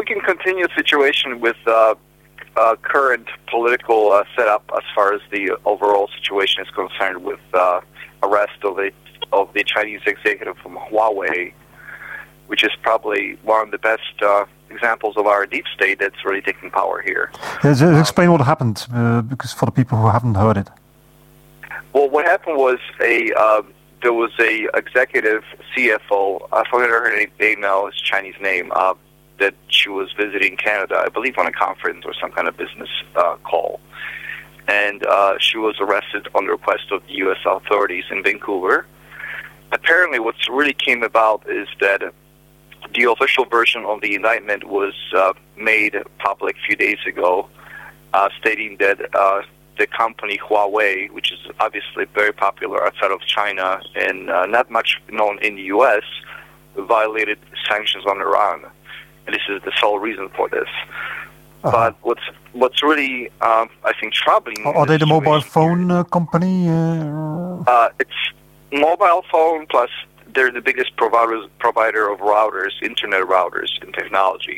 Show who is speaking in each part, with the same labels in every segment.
Speaker 1: we can continue the situation with current political setup as far as the overall situation is concerned with arrest of the Chinese executive from Huawei, which is probably one of the best examples of our deep state that's really taking power here.
Speaker 2: Explain what happened, because for the people who haven't heard it.
Speaker 1: Well, what happened was there was a executive CFO, I forget her name now, it's a Chinese name, that she was visiting Canada, I believe on a conference or some kind of business call. And she was arrested on the request of the U.S. authorities in Vancouver. Apparently what's really came about is that the official version of the indictment was made public a few days ago, stating that the company Huawei, which is obviously very popular outside of China and not much known in the U.S., violated sanctions on Iran. And this is the sole reason for this. But what's really, I think, troubling...
Speaker 2: Are they the mobile phone company?
Speaker 1: It's mobile phone, plus they're the biggest provider of routers, internet routers and technology.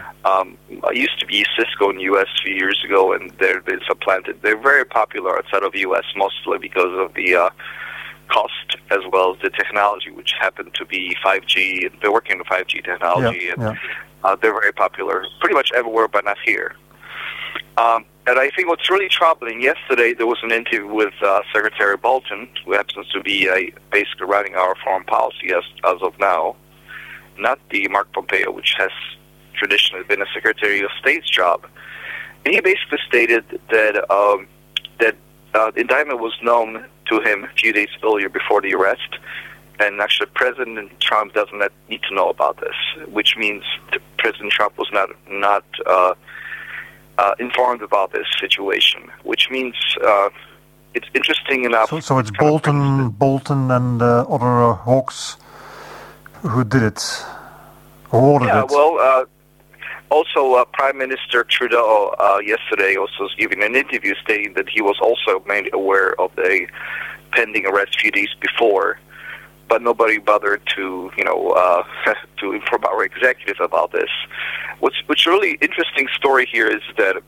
Speaker 1: I used to be Cisco in the U.S. a few years ago, and they've been supplanted. They're very popular outside of the U.S., mostly because of the cost as well as the technology, which happened to be 5G, and they're working on 5G technology, and they're very popular pretty much everywhere, but not here. And I think what's really troubling, yesterday there was an interview with Secretary Bolton, who happens to be basically running our foreign policy as of now, not the Mark Pompeo, which has traditionally been a Secretary of State's job. And he basically stated that the indictment was known to him a few days earlier before the arrest, and actually President Trump doesn't need to know about this, which means President Trump was not informed about this situation, which means it's interesting enough.
Speaker 2: So it's Bolton and other hawks who did it, who ordered it.
Speaker 1: Well, also Prime Minister Trudeau yesterday also was giving an interview stating that he was also made aware of the pending arrest a few days before, but nobody bothered to to inform our executive about this. What's really interesting story here is that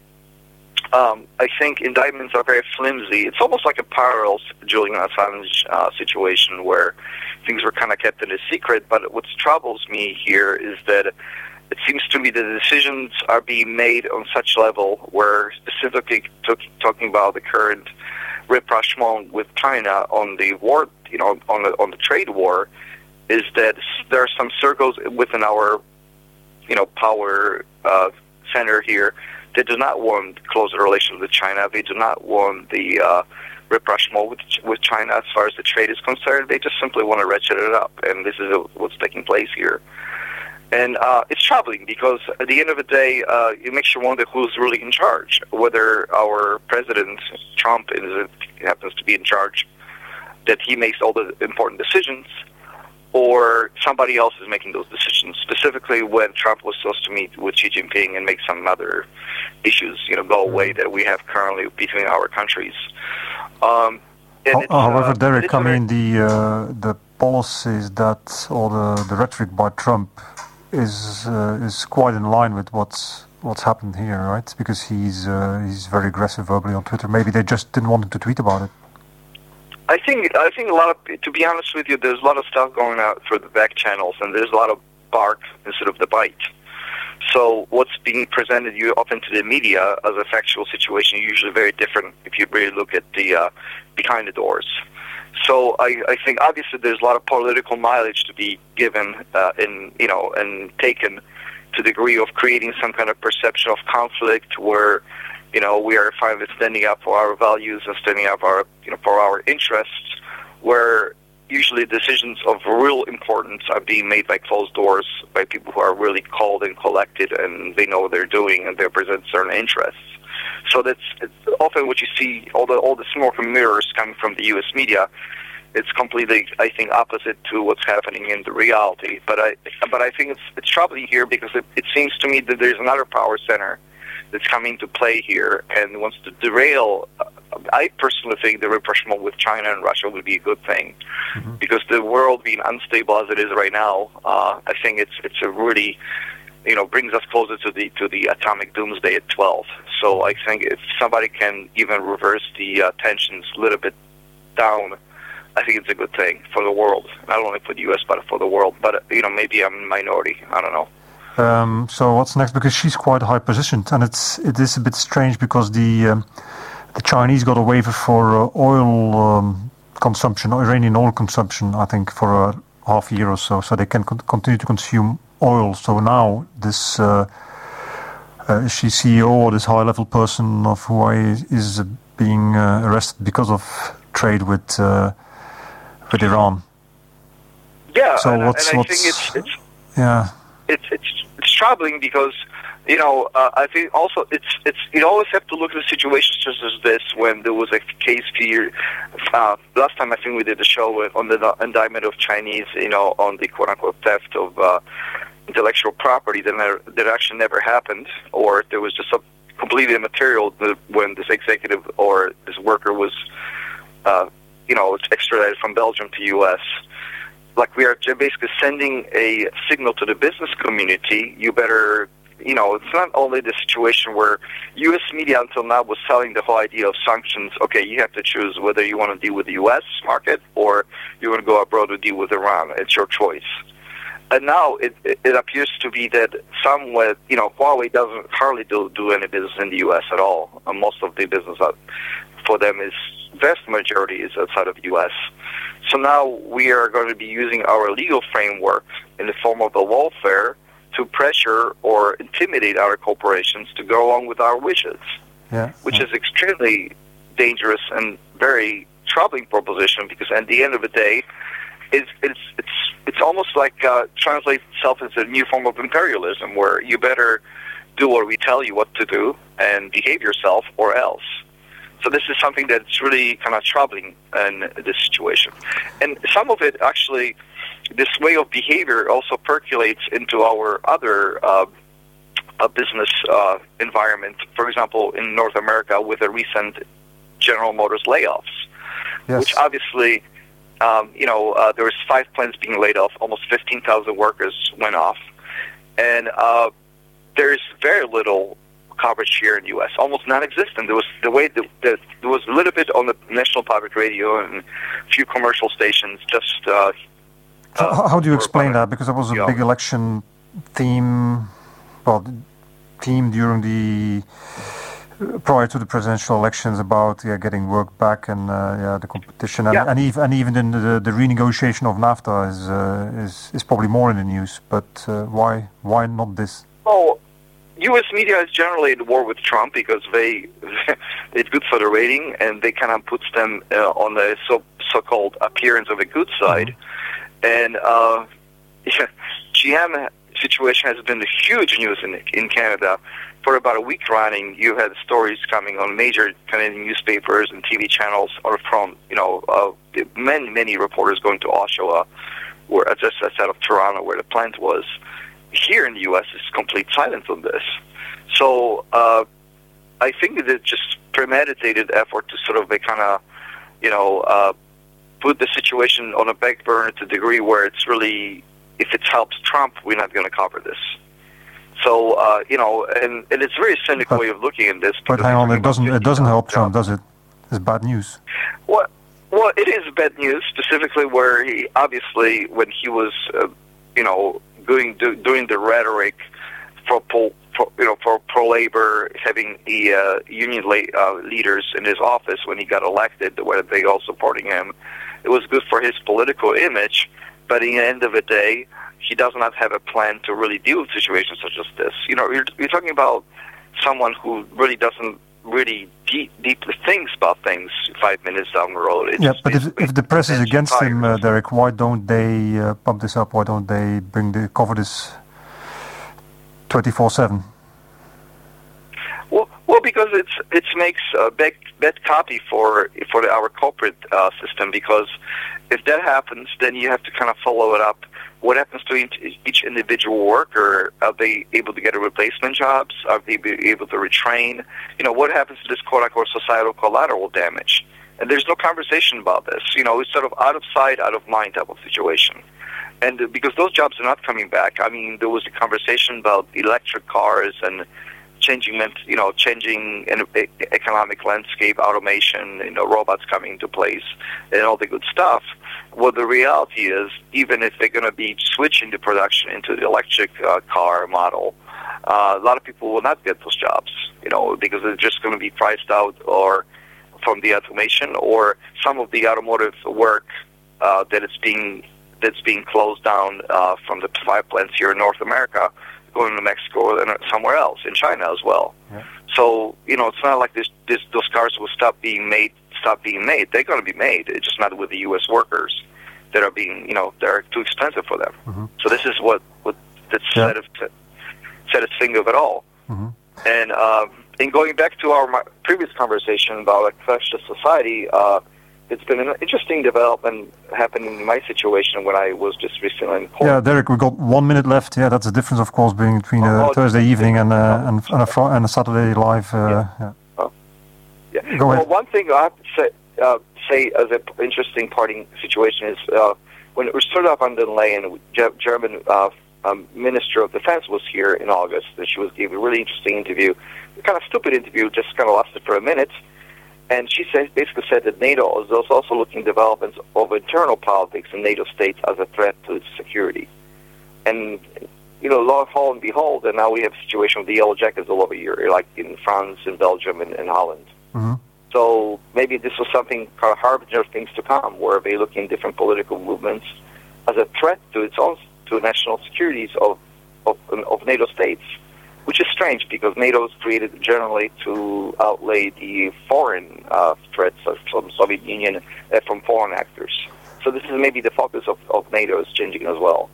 Speaker 1: I think indictments are very flimsy. It's almost like a parallel Julian Assange situation where things were kind of kept in a secret. But what troubles me here is that it seems to me that the decisions are being made on such level where, specifically talking about the current rapprochement with China on the war, on the trade war, is that there are some circles within our power center here that do not want closer relations with China. They do not want the rapprochement with China as far as the trade is concerned. They just simply want to ratchet it up, and this is what's taking place here. And it's troubling because at the end of the day, it makes you wonder who's really in charge, whether our president, Trump, happens to be in charge, that he makes all the important decisions, or somebody else is making those decisions, specifically when Trump was supposed to meet with Xi Jinping and make some other issues, go away that we have currently between our countries.
Speaker 2: However, Derek, I mean, the policies that, or the rhetoric by Trump is quite in line with what's happened here, right? Because he's very aggressive verbally on Twitter. Maybe they just didn't want him to tweet about it.
Speaker 1: I think a lot of, to be honest with you, there's a lot of stuff going out through the back channels, and there's a lot of bark instead of the bite. So what's being presented you often to the media as a factual situation is usually very different if you really look at the behind the doors. So I think obviously there's a lot of political mileage to be given and taken to the degree of creating some kind of perception of conflict where we are finally standing up for our values and standing up for our interests, where usually decisions of real importance are being made by closed doors by people who are really called and collected, and they know what they're doing and they represent certain interests. So it's often what you see, all the smoke and mirrors coming from the U.S. media. It's completely, I think, opposite to what's happening in the reality. But I think it's troubling here because it seems to me that there's another power center that's coming to play here and wants to derail. I personally think the rapprochement with China and Russia would be a good thing, because the world being unstable as it is right now, I think it's a really brings us closer to the atomic doomsday at 12. So I think if somebody can even reverse the tensions a little bit down, I think it's a good thing for the world. Not only for the U.S., but for the world. But, maybe I'm a minority. I don't know.
Speaker 2: So what's next? Because she's quite high positioned, and it is a bit strange because the Chinese got a waiver for oil consumption, Iranian oil consumption, I think, for a half year or so they can continue to consume oil. So now this she's CEO or this high-level person of Huawei is being arrested because of trade with Iran.
Speaker 1: Yeah,
Speaker 2: so
Speaker 1: and I think it's troubling because I think also you always have to look at situations such as this when there was a case fear. Last time I think we did a show on the indictment of Chinese, on the quote-unquote theft of intellectual property that actually never happened, or there was just completely immaterial when this executive or this worker was, extradited from Belgium to U.S. Like we are basically sending a signal to the business community. You better, it's not only the situation where U.S. media until now was selling the whole idea of sanctions. Okay, you have to choose whether you want to deal with the U.S. market or you want to go abroad to deal with Iran. It's your choice. And now it appears to be that somewhat, Huawei doesn't hardly do any business in the U.S. at all. Most of the business for them vast majority is outside of the U.S. So now we are going to be using our legal framework in the form of the lawfare to pressure or intimidate our corporations to go along with our wishes, which is extremely dangerous and very troubling proposition because at the end of the day, it's almost like translates itself as a new form of imperialism where you better do what we tell you what to do and behave yourself or else. So this is something that's really kind of troubling in this situation. And some of it actually, this way of behavior also percolates into our other business environment. For example, in North America with the recent General Motors layoffs, which obviously, there was 5 plants being laid off, almost 15,000 workers went off, and there's very little coverage here in the U.S., almost non-existent. There was there was a little bit on the National Public Radio and a few commercial stations. Just
Speaker 2: how do you explain that? Because there was a big election theme during the prior to the presidential elections about getting work back and the competition and even in the renegotiation of NAFTA is probably more in the news. But why not this?
Speaker 1: Oh. U.S. media is generally at war with Trump because it's good for the rating and they kind of puts them on the so-called appearance of a good side. And GM situation has been huge news in Canada for about a week running. You had stories coming on major Canadian newspapers and TV channels, or from many reporters going to Oshawa, or just outside of Toronto, where the plant was. Here in the U.S., it's complete silence on this. So I think that it's just premeditated effort to sort of put the situation on a back burner to the degree where it's really, if it helps Trump, we're not going to cover this. So and it's a very cynical way of looking at this.
Speaker 2: But hang on, it doesn't help Trump, does it? It's bad news.
Speaker 1: Well, it is bad news, specifically where he obviously when he was doing the rhetoric for pro-labor, having the union leaders in his office when he got elected, where they all supporting him, it was good for his political image. But at the end of the day, he does not have a plan to really deal with situations such as this. You're talking about someone who really doesn't really deeply thinks about things 5 minutes down the road.
Speaker 2: But if the press is against him, Derek, why don't they pump this up? Why don't they cover this 24/7?
Speaker 1: Well, because it makes a bad copy for our corporate system. Because if that happens, then you have to kind of follow it up. What happens to each individual worker? Are they able to get a replacement jobs? Are they able to retrain? What happens to this quote-unquote societal collateral damage? And there's no conversation about this. It's sort of out of sight, out of mind type of situation. And because those jobs are not coming back. I mean, there was a conversation about electric cars and changing an economic landscape, automation, robots coming into place, and all the good stuff. Well, the reality is, even if they're going to be switching the production into the electric car model, a lot of people will not get those jobs, because they're just going to be priced out or from the automation, or some of the automotive work that's being closed down from the 5 plants here in North America, going to Mexico and somewhere else, in China as well.
Speaker 2: Yeah.
Speaker 1: So, it's not like those cars will stop being made. They're going to be made. It's just not with the U.S. workers that are being, they're too expensive for them.
Speaker 2: Mm-hmm.
Speaker 1: So this is what the saddest thing of it all.
Speaker 2: Mm-hmm.
Speaker 1: And in going back to our previous conversation about a cashless society, it's been an interesting development happening in my situation when I was just recently in Poland.
Speaker 2: Yeah, Derek, we got 1 minute left. Yeah, that's the difference, of course, between a Thursday evening and a Saturday live. Yeah.
Speaker 1: Yeah.
Speaker 2: Go ahead.
Speaker 1: Well, one thing I have to say as an interesting parting situation is when Ursula von der Leyen, German Minister of Defense, was here in August, and she gave a really interesting interview, a kind of stupid interview, just kind of lasted for a minute. And she basically said that NATO is also looking at developments of internal politics in NATO states as a threat to its security. And, lo and behold, and now we have a situation with the yellow jackets all over Europe, like in France, in Belgium, and in Holland.
Speaker 2: Mm-hmm.
Speaker 1: So maybe this was something kind of harbinger of things to come, where they look in different political movements as a threat to national securities of NATO states. Which is strange, because NATO is created generally to outlay the foreign threats from Soviet Union from foreign actors. So this is maybe the focus of NATO is changing as well.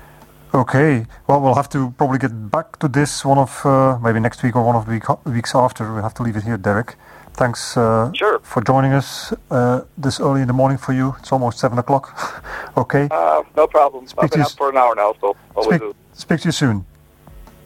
Speaker 2: Okay. Well, we'll have to probably get back to this maybe next week or one of the weeks after. We'll have to leave it here, Derek. Thanks
Speaker 1: Sure.
Speaker 2: for joining us this early in the morning for you. It's almost 7 o'clock. Okay.
Speaker 1: No problem. I've been up for an hour now, so
Speaker 2: speak to you soon.